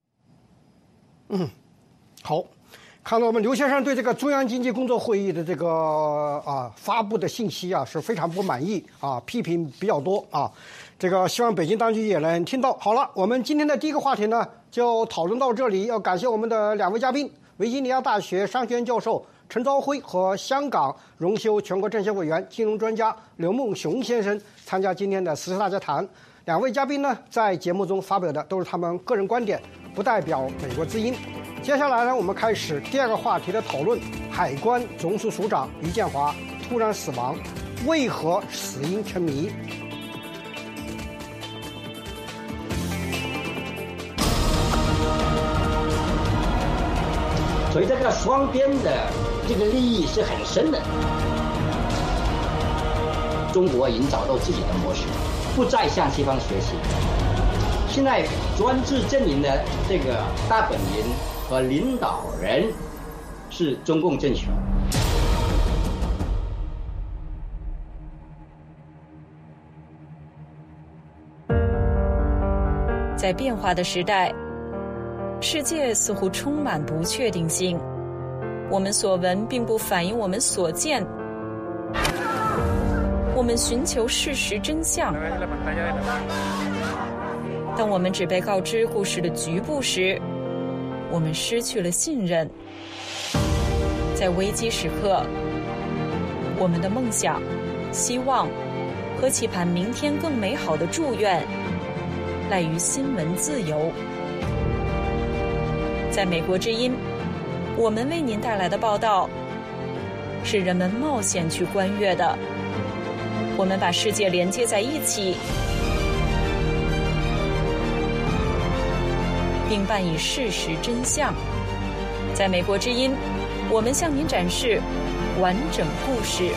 好，看到我们刘先生对这个中央经济工作会议的这个发布的信息是非常不满意批评比较多这个希望北京当局也能听到。好了，我们今天的第一个话题呢就讨论到这里，要感谢我们的2位嘉宾，维吉尼亚大学商学院教授陈朝晖和香港荣休全国政协委员、金融专家刘梦熊先生参加今天的时事大家谈。2位嘉宾呢在节目中发表的都是他们个人观点，不代表美国之音。接下来呢，我们开始第2个话题的讨论：海关总署署长于建华突然死亡，为何死因成谜？ 所以这个双边的这个利益是很深的。中国已经找到自己的模式，不再向西方学习。现在专制阵营的这个大本营和领导人是中共政权。 在变化的时代，世界似乎充满不确定性，我们所闻并不反映我们所见，我们寻求事实真相。当我们只被告知故事的局部时，我们失去了信任。在危机时刻，我们的梦想、希望和期盼明天更美好的祝愿赖于新闻自由。在美国之音，我们为您带来的报道是人们冒险去观阅的。我们把世界连接在一起，并伴以事实真相。在美国之音，我们向您展示完整故事。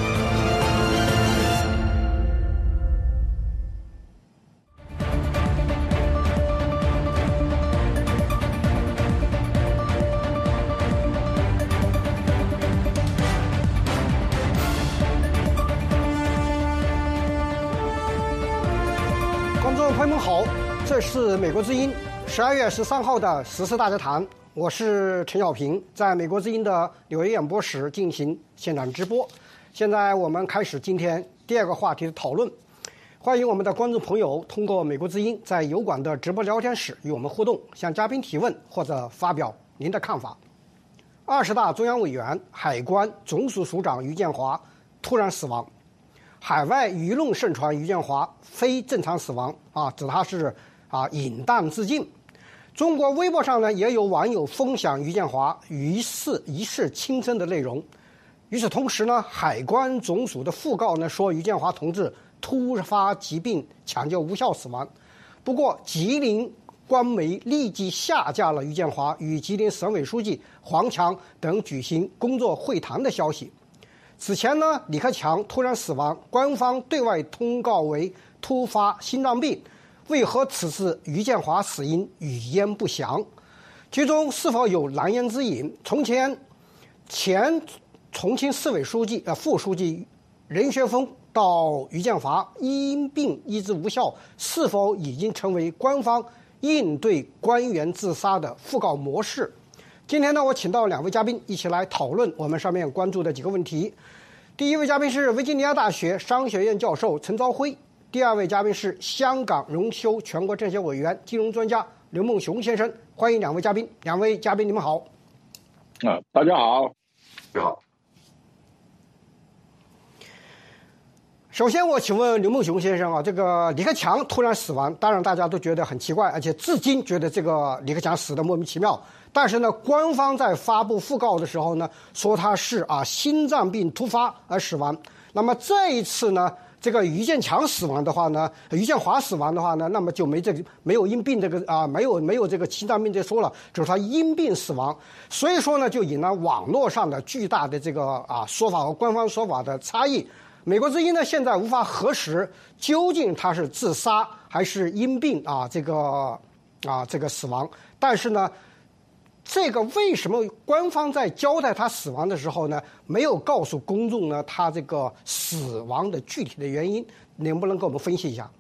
观众朋友们好，这是美国之音12月13号的时事大家谈，我是陈小平，在美国之音的纽约演播室进行现场直播。现在我们开始今天第2个话题的讨论，欢迎我们的观众朋友通过美国之音在油管的直播聊天室与我们互动，向嘉宾提问或者发表您的看法。20大中央委员、海关总署署长于建华突然死亡，海外舆论盛传于建华非正常死亡指他是饮弹自尽。中国微博上呢也有网友分享于建华疑似轻生的内容。与此同时呢，海关总署的讣告呢说于建华同志突发疾病抢救无效死亡。不过吉林官媒立即下架了于建华与吉林省委书记黄强等举行工作会谈的消息。此前呢，李克强突然死亡，官方对外通告为突发心脏病。为何此次于建华死因语焉不详？其中是否有难言之隐？前重庆市委书记副书记任学锋到于建华因病医治无效，是否已经成为官方应对官员自杀的讣告模式？今天呢，我请到2位嘉宾一起来讨论我们上面关注的几个问题。第一位嘉宾是维吉尼亚大学商学院教授陈朝晖，第2位嘉宾是香港荣休全国政协委员、金融专家刘梦熊先生。欢迎2位嘉宾。2位嘉宾你们好。 大家好。 你好。 首先，我请问刘梦熊先生啊，这个李克强突然死亡，当然大家都觉得很奇怪，而且至今觉得这个李克强死得莫名其妙。但是呢，官方在发布讣告的时候呢，说他是心脏病突发而死亡。那么这一次呢，这个于建华死亡的话呢，那么就没有因病这个没有这个心脏病这说了，就是他因病死亡。所以说呢，就引来网络上的巨大的这个说法和官方说法的差异。美国之音呢，现在无法核实究竟他是自杀还是因病这个死亡。但是呢，这个为什么官方在交代他死亡的时候呢，没有告诉公众呢他这个死亡的具体的原因？能不能给我们分析一下？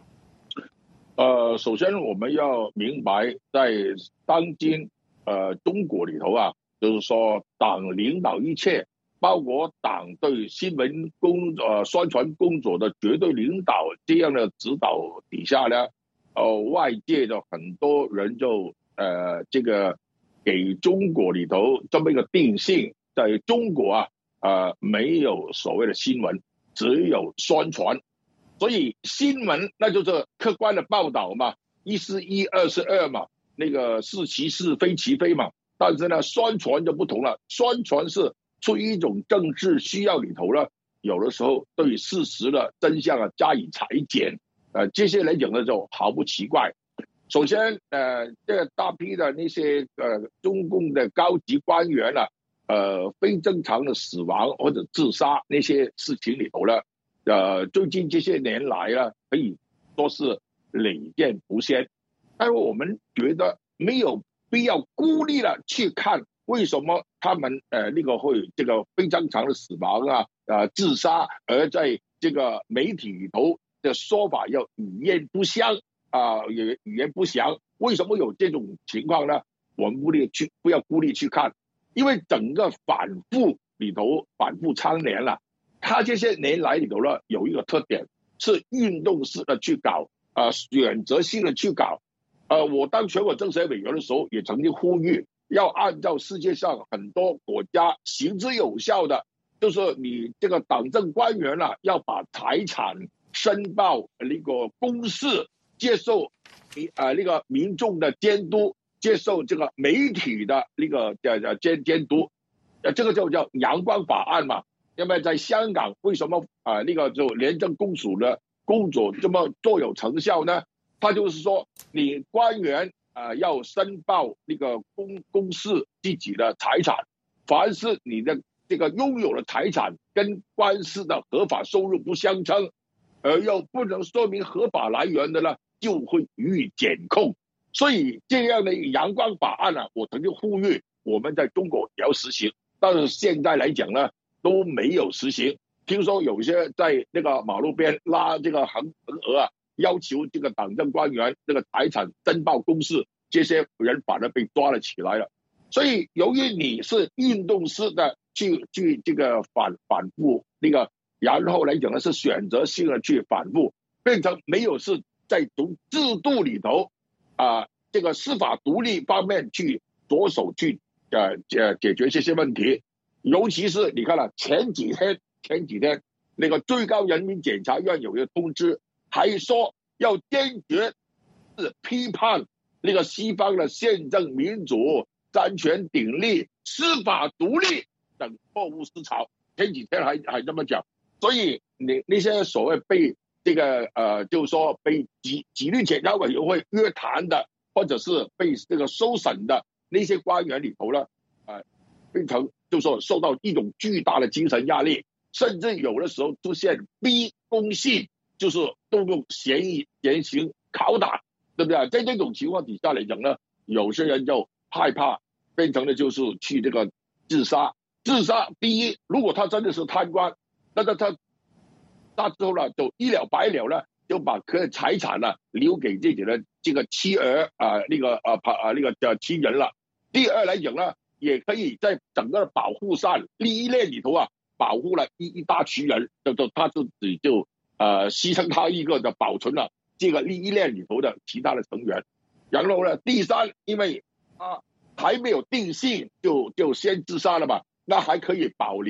首先我们要明白，在当今中国里头就是说党领导一切。包括党对新闻宣传工作的绝对领导这样的指导底下呢，外界的很多人就这个给中国里头这么一个定性，在中国没有所谓的新闻，只有宣传。所以新闻那就是客观的报道嘛，一是一，二是二嘛，那个是其是非其非嘛。但是呢，宣传就不同了，宣传是出于一种政治需要里头呢，有的时候对事实的真相加以裁剪，这些来讲呢就毫不奇怪。首先，这个大批的那些中共的高级官员非正常的死亡或者自杀那些事情里头呢，最近这些年来呢，可以说是屡见不鲜。但是我们觉得没有必要孤立了去看。为什么他们那个会这个非正常的死亡自杀，而在这个媒体里头的说法要语言不详语言不详？为什么有这种情况呢？我们不要孤立去看，因为整个反复里头反复倡廉了，他这些年来里头呢有一个特点是运动式的去搞选择性的去搞。我当全国政协委员的时候也曾经呼吁。要按照世界上很多国家行之有效的，就是你这个党政官员要把财产申报那个公示，接受那个民众的监督，接受这个媒体的那个监督，这个就叫阳光法案嘛。那么在香港为什么那个就廉政公署的工作这么做有成效呢？他就是说你官员要申报那个公示自己的财产，凡是你的这个拥有的财产跟官司的合法收入不相称，而又不能说明合法来源的呢，就会予以检控。所以这样的阳光法案我曾经呼吁我们在中国也要实行，但是现在来讲呢都没有实行。听说有些在那个马路边拉这个横额要求这个党政官员这个财产申报公示，这些人反而被抓了起来了。所以由于你是运动式的去这个反复那个，然后来讲呢是选择性的去反复，变成没有是在从制度里头这个司法独立方面去着手去解决这些问题。尤其是你看了前几天那个最高人民检察院有一个通知，还说要坚决批判那个西方的宪政民主、三权鼎立、司法独立等错误思潮，前几天还这么讲。所以你那些所谓被这个就是说被纪律检查委员会约谈的，或者是被这个搜审的那些官员里头呢，变成就是说受到一种巨大的精神压力，甚至有的时候出现逼公信，就是动用嫌疑严刑拷打，对不对？在这种情况底下来讲呢，有些人就害怕，变成了就是去这个自杀。第一，如果他真的是贪官，那他之后呢，就一了百了呢，就把财产呢留给自己的这个妻儿那个亲人了。第二来讲呢，也可以在整个保护上利益链里头保护了一大群人，他自己就牺牲他一个的保存了这个利益链里头的其他的成员。然后呢，第三，因为还没有定性就先自杀了嘛，那还可以保留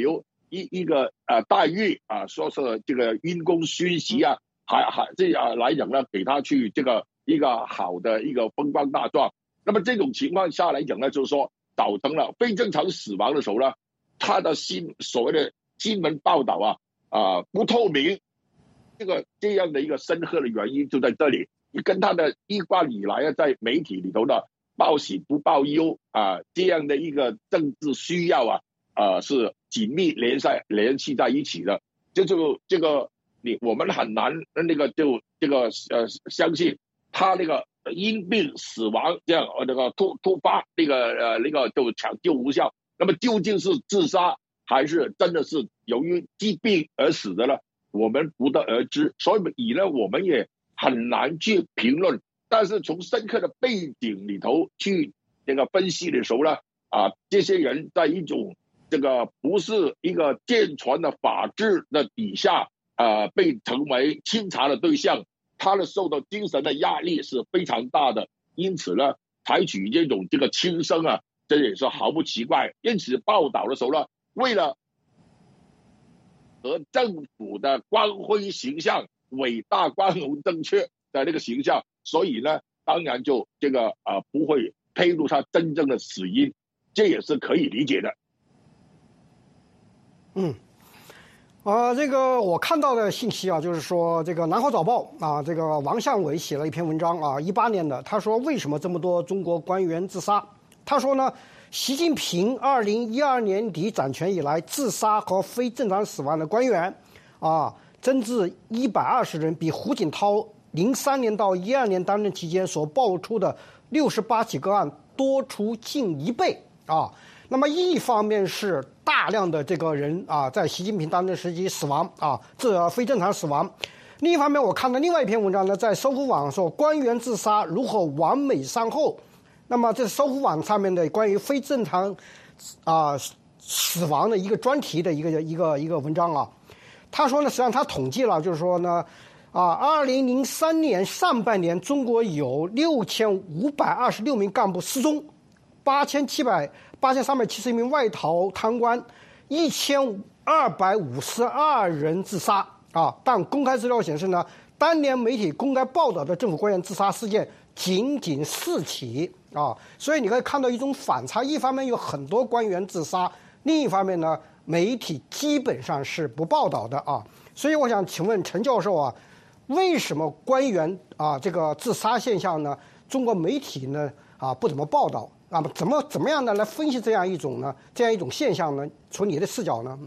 一个待遇啊，说是这个因公勋席啊，来讲呢，给他去这个一个好的一个风光大状。那么这种情况下来讲呢，就是说造成了非正常死亡的时候呢，他的所谓的新闻报道不透明，这样的一个深刻的原因就在这里。你跟他的一贯以来在媒体里头的报喜不报忧这样的一个政治需要是紧密联系在一起的。我们很难相信他那个因病死亡这样突发就抢救无效，那么究竟是自杀还是真的是由于疾病而死的呢？我们不得而知，所以呢我们也很难去评论。但是从深刻的背景里头去分析的时候呢，这些人在一种不是一个健全的法治的底下被成为清查的对象，他的受到精神的压力是非常大的，因此呢采取这种轻生这也是毫不奇怪。因此报道的时候呢，为了和政府的光辉形象、伟大光荣正确的那个形象，所以呢当然就不会披露他真正的死因，这也是可以理解的。 这个我看到的信息就是说这个南华早报这个王向伟写了一篇文章18年的，他说为什么这么多中国官员自杀？他说呢，习近平2012年底掌权以来，自杀和非正常死亡的官员增至120人，比胡锦涛03年到12年担任期间所爆出的68起个案多出近1倍那么一方面是大量的这个人在习近平当政时期死亡这非正常死亡。另一方面，我看到另外一篇文章呢，在搜狐网说官员自杀如何完美善后。那么这是搜狐网上面的关于非正常死亡的一个专题的一个文章他说呢，实际上他统计了，就是说呢2003年上半年中国有6326名干部失踪，8371名外逃贪官，1252人自杀但公开资料显示呢，当年媒体公开报道的政府官员自杀事件仅4起所以你可以看到一种反差，一方面有很多官员自杀，另一方面呢媒体基本上是不报道的所以我想请问陈教授为什么官员这个自杀现象呢，中国媒体呢不怎么报道？那么怎么样的来分析这样一种现象呢？从你的视角呢？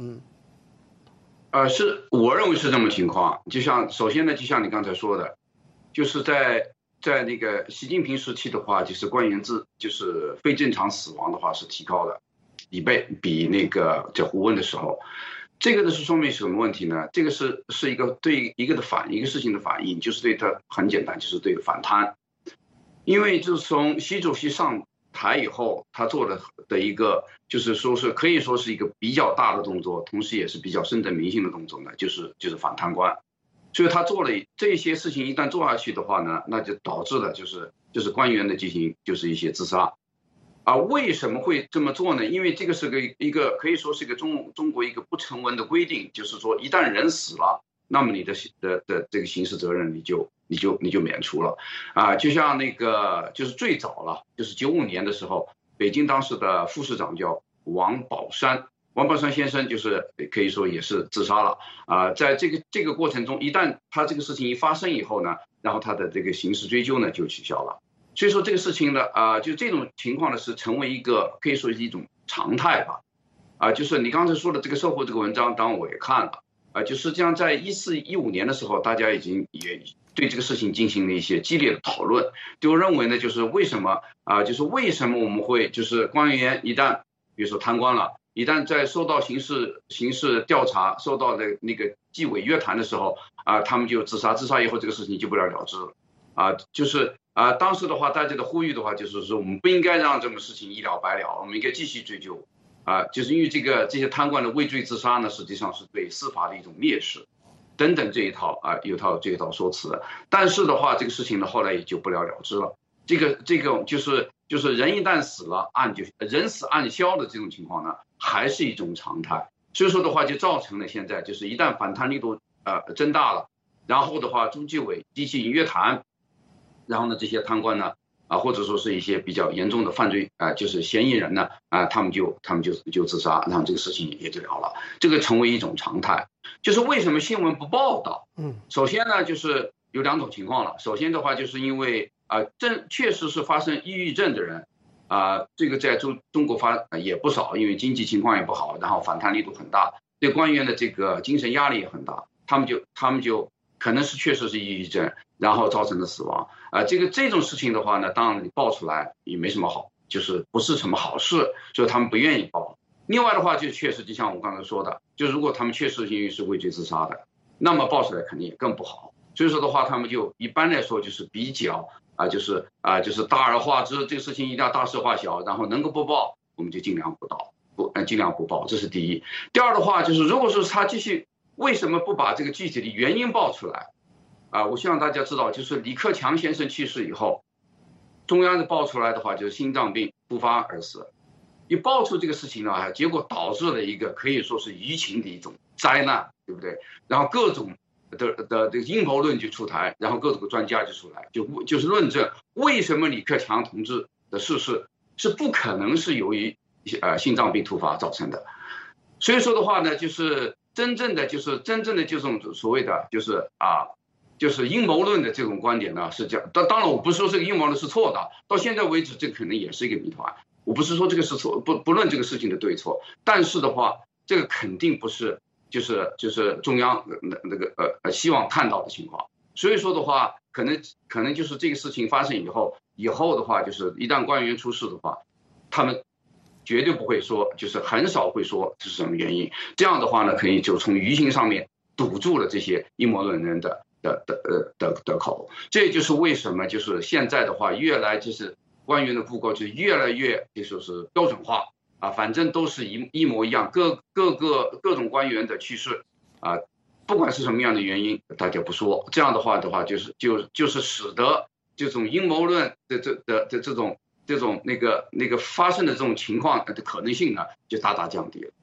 是我认为是这么情况。首先呢，就像你刚才说的，就是在那个习近平时期的话，就是官员就是非正常死亡的话是提高了1倍，比那个胡温的时候。这个呢是说明什么问题呢？这个是一个对一个事情的反应，就是对它很简单，就是对反贪。因为就是从习主席上台以后，他做的一个就是说是可以说是一个比较大的动作，同时也是比较深得民心的动作呢，就是反贪官。所以他做了这些事情，一旦做下去的话呢，那就导致了就是官员的进行就是一些自杀。为什么会这么做呢？因为这个是一个可以说是一个中国一个不成文的规定，就是说一旦人死了，那么你的这个刑事责任你就免除了就像那个就是最早了，就是95年的时候，北京当时的副市长叫王宝山先生，就是可以说也是自杀了在这个过程中，一旦他这个事情一发生以后呢，然后他的这个刑事追究呢就取消了。所以说这个事情呢就这种情况呢是成为一个可以说是一种常态吧就是你刚才说的这个搜狐这个文章，当然我也看了就实际上在14、15年的时候，大家也对这个事情进行了一些激烈的讨论，就认为呢，就是为什么我们会就是官员一旦比如说贪官了，一旦在受到刑事调查，受到的那个纪委约谈的时候他们就自杀以后，这个事情就不了了之了就是当时的话，大家的呼吁的话，就是说我们不应该让这种事情一了百了，我们应该继续追究就是因为这些贪官的畏罪自杀呢，实际上是对司法的一种蔑视等等这一套这一套说辞。但是的话，这个事情呢后来也就不了了之了。这个就是人一旦死了，人死案消的这种情况呢，还是一种常态所以说的话就造成了现在就是一旦反贪力度增大了，然后的话中纪委激起约谈，然后呢这些贪官呢或者说是一些比较严重的犯罪就是嫌疑人呢他们就自杀，然后这个事情也就了了，这个成为一种常态。就是为什么新闻不报道？首先呢就是有两种情况了。首先的话就是因为确实是发生抑郁症的人这个在中国也不少，因为经济情况也不好，然后反贪力度很大，对官员的这个精神压力也很大，他们就可能是确实是抑郁症，然后造成的死亡这种事情的话呢，当然你爆出来也没什么好，就是不是什么好事，所以他们不愿意报。另外的话就确实就像我刚才说的，就如果他们确实因为是畏罪自杀的，那么爆出来肯定也更不好。所以说的话他们就一般来说就是比较就是大而化之，这个事情一定要大事化小，然后能够不报我们就尽量不报，这是第一。第二的话就是如果说他继续为什么不把这个具体的原因报出来我希望大家知道，就是李克强先生去世以后，中央的报出来的话就是心脏病突发而死，一爆出这个事情呢，结果导致了一个可以说是舆情的一种灾难，对不对？然后各种的阴谋论就出台，然后各种专家就出来，就是论证为什么李克强同志的逝世是不可能是由于心脏病突发造成的。所以说的话呢，就是真正的这种所谓的就是阴谋论的这种观点呢是这样。当然我不是说这个阴谋论是错的，到现在为止这可能也是一个谜团。我不是说这个是错，不论这个事情的对错，但是的话这个肯定不是就是中央那个希望看到的情况。所以说的话可能就是这个事情发生以后的话，就是一旦官员出事的话，他们绝对不会说，就是很少会说是什么原因。这样的话呢，可以就从舆情上面堵住了这些阴谋论人的口。这就是为什么就是现在的话越来就是官员的布告就越来越就是标准化反正都是一模一样，各种官员的去世不管是什么样的原因大家不说，这样的话就是使得这种阴谋论的这种那个发生的这种情况的可能性呢就大大降低了。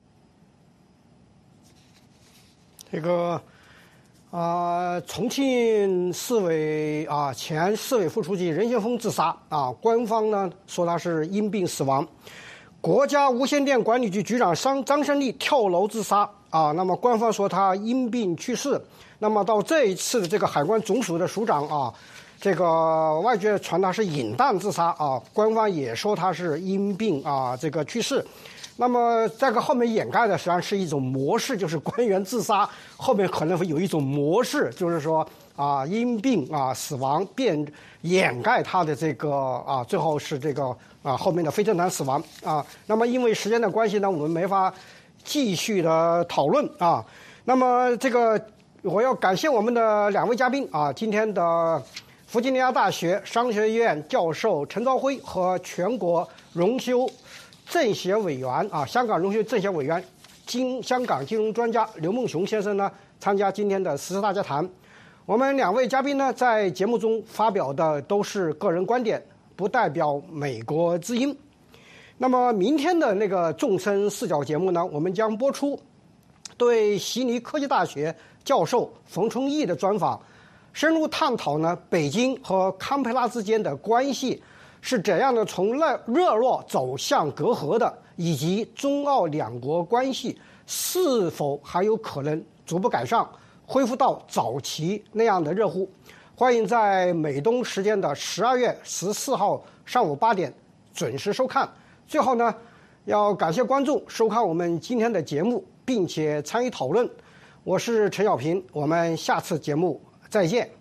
这个重庆市委前市委副书记任先锋自杀官方呢说他是因病死亡。国家无线电管理局局长张胜利跳楼自杀那么官方说他因病去世。那么到这一次的这个海关总署的署长这个外界传他是饮弹自杀官方也说他是因病这个去世。那么这个后面掩盖的实际上是一种模式，就是官员自杀后面可能会有一种模式，就是说因病死亡便掩盖他的这个最后是这个后面的非正常死亡那么因为时间的关系呢，我们没法继续的讨论那么这个我要感谢我们的两位嘉宾今天的弗吉尼亚大学商学院教授陈朝晖和全国荣休政协委员香港荣休政协委员香港金融专家刘梦熊先生呢参加今天的时事大家谈。我们两位嘉宾呢在节目中发表的都是个人观点，不代表美国之音。那么明天的那个众生视角节目呢，我们将播出对悉尼科技大学教授冯春义的专访，深入探讨呢北京和堪培拉之间的关系是怎样的从热络走向隔阂的，以及中澳两国关系是否还有可能逐步改善，恢复到早期那样的热乎。欢迎在美东时间的12月14号上午8点准时收看。最后呢，要感谢观众收看我们今天的节目，并且参与讨论。我是陈小平，我们下次节目再见。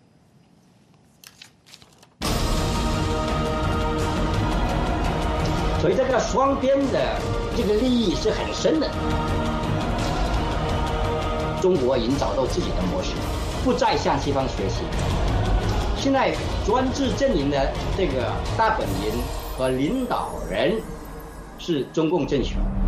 所以这个双边的这个利益是很深的。中国已经找到自己的模式，不再向西方学习。现在专制阵营的这个大本营和领导人是中共政权。